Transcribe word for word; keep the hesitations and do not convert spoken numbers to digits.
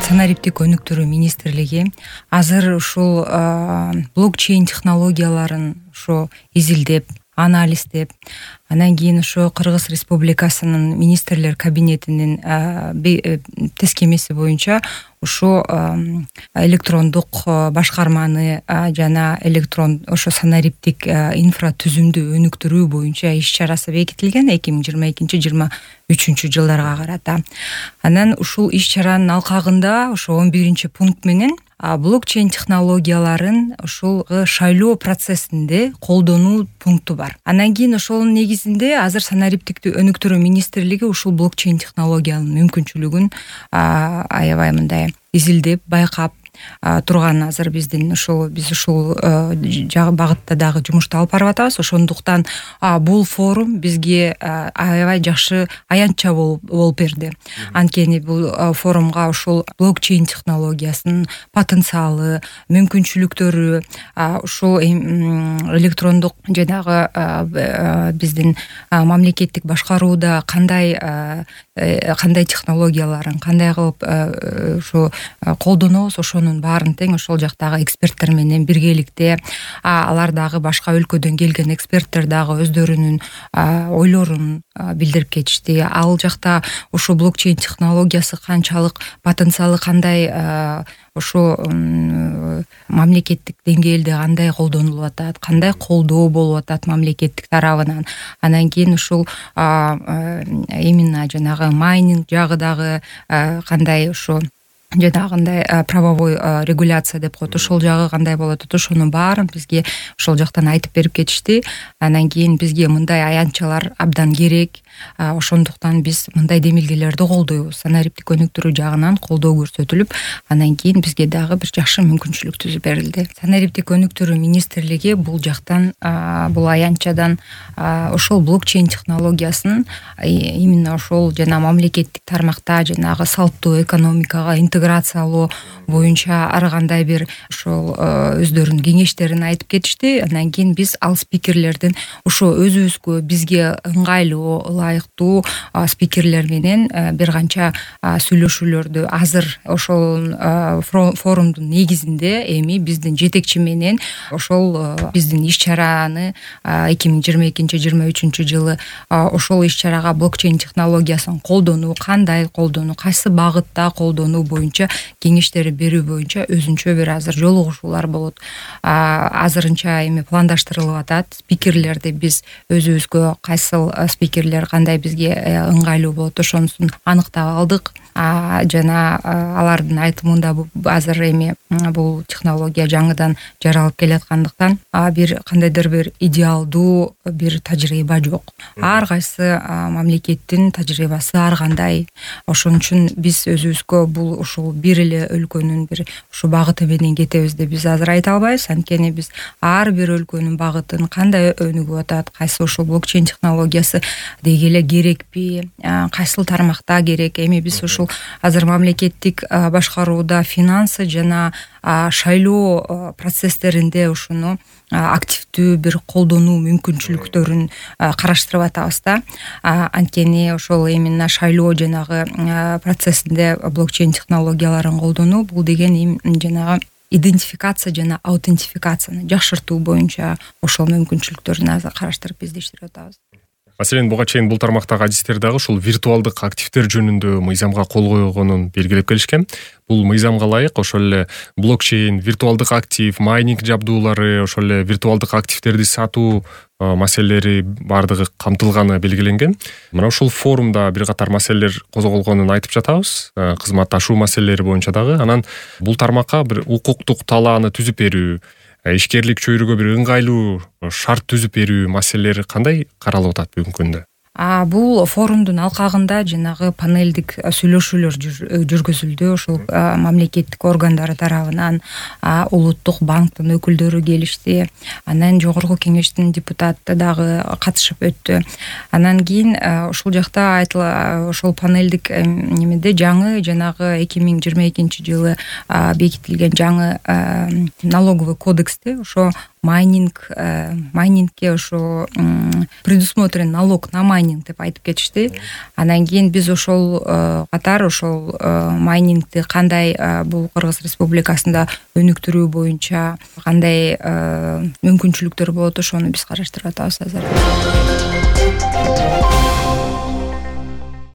санариптик өнүктүрүү министрлиги азыр ушул блокчейн технологияларын ошо изилдеп, анализдеп, анан кийин ошо Кыргыз Республикасынын министрлер кабинетинин тескемеси боюнча ошо электрондук башкарманы жана электрон ошо санариптик инфратүзүмдү өнүктүрүү боюнча иш чарасы бекитилген эки миң жыйырма экинчи жыйырма үчүнчү жылдарга карата. Анан ушул иш чаранын алкагында ошо он биринчи пункт менен блокчейн технологияларын ушул шайлоо процессинде колдонуу пункту бар. Анан кийин ошонун негизинде азыр санариптикти өнүктүрүү министрлиги ушул блокчейн технологиянын мүмкүнчүлүгүн аябай мындай изилдеп, байкап турган азыр биздин ушул биз ушул багытта дагы жумушту алып барып атабыз. Ошондуктан бул форум бизге аябай жакшы аянтча болуп берди. Анткени бул форумга ушул блокчейн технологиясынын потенциалы, мүмкүнчүлүктөрү, ушул электрондук жанагы биздин мамлекеттик башкарууда кандай кандай технологияларын кандай кылып ушу колдонобуз, ошонун баарын тең ошол жактагы эксперттер менен биргеликте, алар дагы башка өлкөдөн келген эксперттер дагы өздөрүнүн ойлорун билдирип кетишти. Ал жакта ошо блокчейн технологиясы канчалык потенциалы кандай, ошо мамлекеттик деңгээлде кандай колдонулуп атат, кандай колдоо болуп атат мамлекеттик тарабынан. Анан кийин ушул именно жанагы майнинг жагы дагы кандай ошо жанагындай правовой регуляция деп коет, ошол жагы кандай болот, ошонун баарын бизге ошол жактан айтып берип кетишти. Анан кийин бизге мындай аянтчалар абдан керек. Ошондуктан биз мындай демилгелерди колдойбуз. Санариптик өнүктүрүү жагынан колдоо көрсөтүлүп, анан кийин бизге дагы бир жакшы мүмкүнчүлүк түзүп берилди. Санариптик өнүктүрүү министрлиги бул жактан, бул аянтчадан ошол блокчейн технологиясын именно ошол жана мамлекеттик тармакта жанагы салттуу экономикага интеграциялоо боюнча ар кандай бир ошол өздөрүнүн кеңештерин айтып кетишти. Анан кийин биз ал спикерлердин ошо өзүбүзгө бизге ыңгайлуу, ылайыктуу спикерлер менен бир канча сүйлөшүүлөрдү азыр ошол форумдун негизинде эми биздин жетекчи менен ошол биздин иш чараны эки миң жыйырма экинчи жыйырма үчүнчү жылы ошол иш чарага блокчейн технологиясын колдонуу, кандай колдонуу, кайсы багытта колдонуу боюнча кеңештери берүү боюнча өзүнчө бир азыр жолугушуулар болот. Азырынча эми пландаштырылып атат. Спикерлерди биз өзүбүзгө кайсыл спикерлер кандай бизге ыңгайлуу болот, ошонусун аныктап алдык. Жана алардын айтымында азыр эми бул технология жаңыдан жаралып келаткандыктан бир кандайдыр бир идеалдуу бир тажрыйба жок. Ар кайсы мамлекеттин тажрыйбасы ар кандай. Ошон үчүн биз өзүбүзгө бул ушул бир эле өлкөнүн бир ушу багыты менен кетебиз деп биз азыр айта албайбыз. Анткени биз ар бир өлкөнүн багытын кандай өнүгүп атат, кайсы ушул блокчейн технологиясы деги эле керекпи, кайсыл тармакта керек. Эми биз ушул азыр мамлекеттик башкарууда финансы жана шайлоо процесстеринде ушуну активдүү бир колдонуу мүмкүнчүлүктөрүн караштырып атабыз да. Анткени ошол именно шайлоо жанагы процессинде блокчейн технологияларын колдонуу бул деген жанагы идентификация жана аутентификацияны жакшыртуу боюнча ошол мүмкүнчүлүктөрүн азыр караштырып издештирип атабыз. Маселен, буга чейин бул тармактагы адистер дагы ушул виртуалдык активдер жөнүндө мыйзамга кол койгонун белгилеп келишкен. Бул мыйзамга ылайык ошол эле блокчейн, виртуалдык актив, майнинг жабдуулары, ошол эле виртуалдык активтерди сатуу маселелери баардыгы камтылганы белгиленген. Мына ушул форумда бир катар маселелер козголгонун айтып жатабыз, кызматташуу маселелери боюнча дагы. Анан бул тармакка бир укуктук талааны түзүп берүү, ишкерлик чөйрөгө бир ыңгайлуу шарт түзүп берүү маселелери кандай каралып атат бүгүнкү күндө? Бул форумдун алкагында жанагы панелдик сүйлөшүүлөр жүргүзүлдү. Ошол мамлекеттик органдар тарабынан улуттук банктын өкүлдөрү келишти. Анан жогорку кеңештин депутаты дагы катышып өттү. Анан кийин ушул жакта айтыла, ошол панелдик немеде жаңы жанагы эки миң жыйырма экинчи жылы бекитилген жаңы налоговый кодексте ошо майнинг майнингке ошо предусмотрен налог на майнинг деп айтып кетишти. Анан кийин биз ошол катар ошол майнингди кандай бул Кыргыз Республикасында өнүктүрүү боюнча кандай мүмкүнчүлүктөр болот, ошону биз караштырып атабыз азыр.